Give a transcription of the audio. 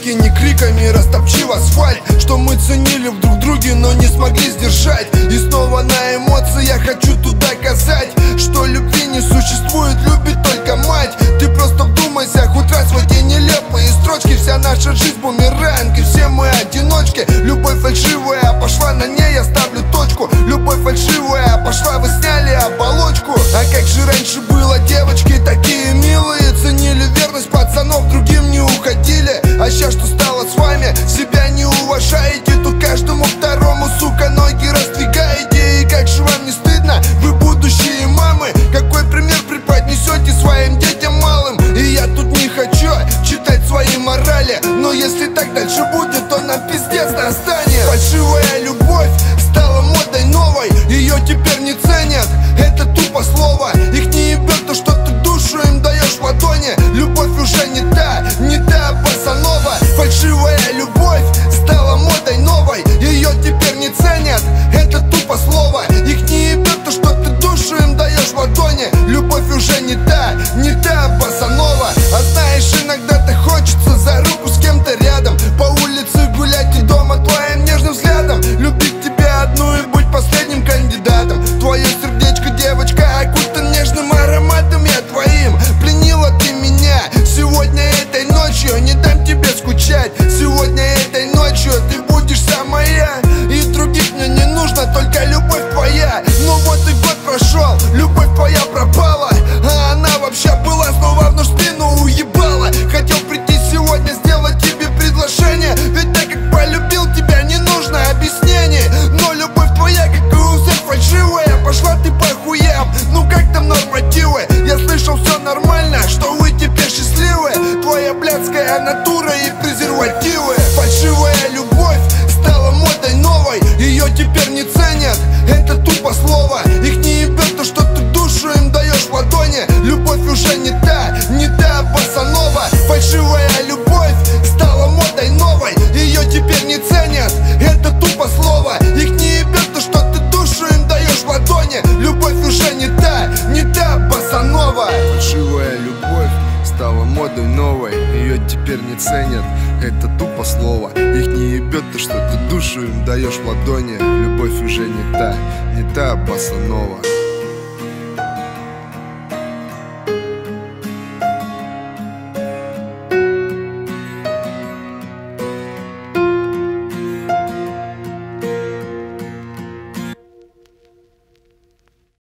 звуки, не криками, растопчив асфальт. Что мы ценили в друг друге, но не смогли сдержать. И снова на эмоции я хочу тут доказать, что любви не существует, любит только мать. Ты просто вдумайся хоть раз в эти нелепые строчки. Вся наша жизнь бумеранг, и все мы одиночки. Любовь фальшивая пошла, на ней я ставлю точку. Любовь фальшивая пошла, вы сняли оболочку. А как же раньше было, девочки такие милые, ценили верность пацанов, другим не уходили. А сейчас что стало с вами, себя не уважаете. Тут каждому второму, сука, ноги раздвигаете. И как же вам не стыдно, вы будущие мамы? Какой пример преподнесете своим детям малым? И я тут не хочу читать свои морали, но если так дальше будет, то нам пиздец настанет. Фальшивая любовь стала модой новой, ее теперь не ценят, это тупо слово. Их не ебет то, что ты душу им даешь в ладони. Любовь уже не та босанова. Фальшивая любовь стала модой новой, ее теперь не ценят, это тупо слово. Их не ебет то, что ты душу им даешь в ладони. Любовь уже не та босанова. А знаешь, иногда-то хочется за руку с кем-то рядом, по улице гулять и дома твоим нежным взглядом. Любить тебя одну и быть последним кандидатом. Твое сердечко, девочка, окутан нежным ароматом. Я твоим, пленила ты меня. Сегодня этой ночью не дам тебе скучать. Сегодня этой ночью ты будешь вся моя. И других мне не нужно, только любовь твоя. Ну вот и год прошел, любовь твоя пропала, а она вообще была, снова в нож спину уебала. Хотел прийти сегодня, сделать тебе предложение, ведь так как полюбил тебя, не нужно объяснений. Но любовь твоя, как и у всех, фальшивая. Пошла ты по хуям, ну как там нормативы? Я слышал, все нормально, что вы теперь счастливы. Твоя блядская натура и презервативы. Фальшивая любовь стала модой новой, ее теперь не ценят, это тупо слово. Их не ебет то, что ты душу им даешь в ладони. Любовь уже не та босанова. Фальшивая любовь стала модой новой, ее теперь не ценят, это тупо слово. Их не ебет то, что ты душу им даешь в ладони. Любовь уже не та босанова. Фальшивая любовь стала модой новой, ее теперь не ценят, это тупо слово. Их не ебет то, что ты душу им даешь в ладони. Любовь уже не та босанова.